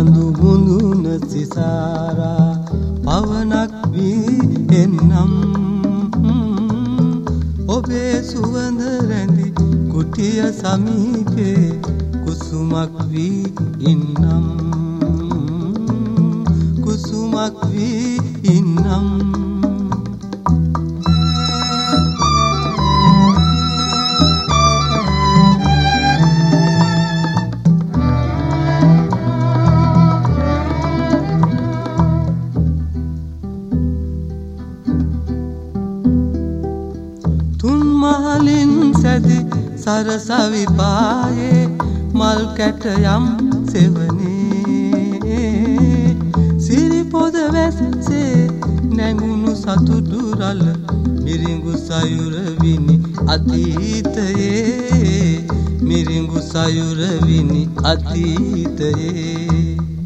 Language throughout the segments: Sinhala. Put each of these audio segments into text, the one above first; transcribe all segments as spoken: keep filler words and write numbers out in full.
කඳු මුඳුන සිසාරා පවනක් වී එන්නම් ඔබේ සුවඳ රැඳි කුටිය සමීපේ කුසුමක් වී ඉන්නම් කුසුමක් වී ඉන්නම් මහලින් සැදි සරසවි පායේ මල් කැටයම් සෙවනේ සිරිපොද වැස්සේ නැගුණු සතුටු රළ මිරිඟු සයුර විනි අතීතයේ මිරිඟු සයුර විනි අතීතයේ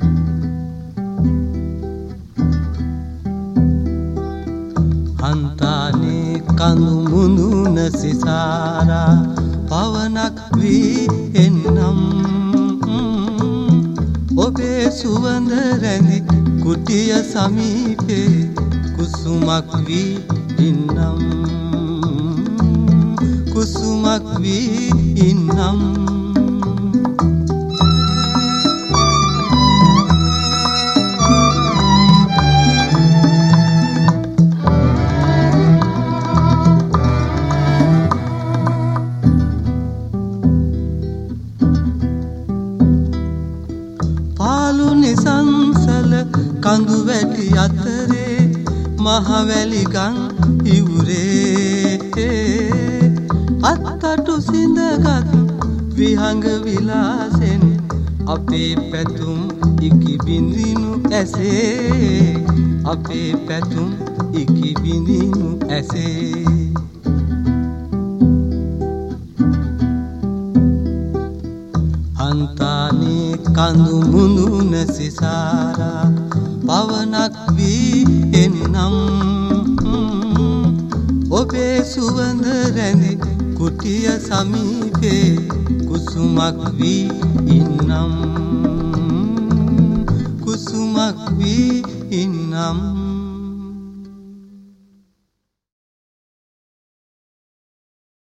හන්තානේ කඳු මුඳුන සිසාරා පවනක් වී එන්නම් ඔබේ සුවඳ රැඳි කුටිය සමීපේ කුසුමක් වී ඉන්නම් කුසුමක් වී ඉන්නම් නිසංසල කඳු වැටි අතරේ මහවැලි ගම් ඉවුරේ අත්තටු සිඳගත් විහඟ විලාසෙන් අපේ පැතුම් ඉකි බිඳිනු ඇසේ අපේ පැතුම් ඉකි බිඳිනු ඇසේ හන්තානේ කඳු මුඳුන සිසාරා පවනක් වී එන්නම් ඔබේ සුවඳ රැඳි කුටිය සමීපේ කුසුමක් වී ඉන්නම් කුසුමක් වී ඉන්නම්